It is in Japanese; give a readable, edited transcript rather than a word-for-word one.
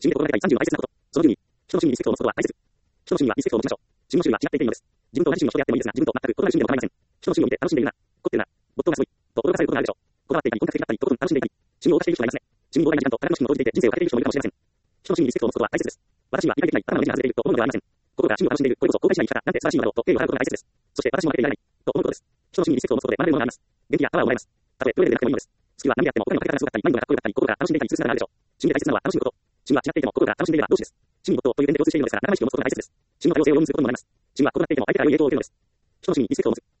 自分で心がけたい30の大切なこと。その順に、人の趣味にリスペクトを持つことは大切。人の趣味にはリスペクトを持ちましょう。自分の趣味は違っていいのです。自分と同じ趣味の人であってもいいですが、自分と全く異なる趣味でも構いません。人の趣味を見て楽しんでいるな、凝っているな、没頭がすごい、と驚かされることがあるでしょう。こだわっていたり、本格的だったり、とことん楽しんでいたり、趣味を犯している人がいますね。趣味に膨大な時間と多額の資金を投じていて人生をかけている人もいるかもしれません。人の趣味にリスペクトを持つことは大切です。私は理解できない、ただの無理が外れていると思うのではありません。心が趣味を楽しんでいる、これこそ後悔しない生き方、なんて素晴らしいのだろうと敬意を払うことが大切です。そして私も負けていられない、と思うことです。人の趣味にリスペクトを持つことで学べるものがあります。元気やパワーをもらえます。たとえどれでなくてもいいのです。月は何であっても他にもかけ方がすごかったり、マインドがかっこよかったり、心が楽しんでいたりする姿があるでしょう。趣味で大切なのは楽しむこと。趣味は違っていても心が楽しんでいれば同志です。趣味に没頭という点で共通しているのですが、仲間意識を持つことが大切です。趣味の多様性を生むすることにもなります。趣味は異なっていても相手から良い影響を受けるのです。人の趣味にリスペクトを持つ。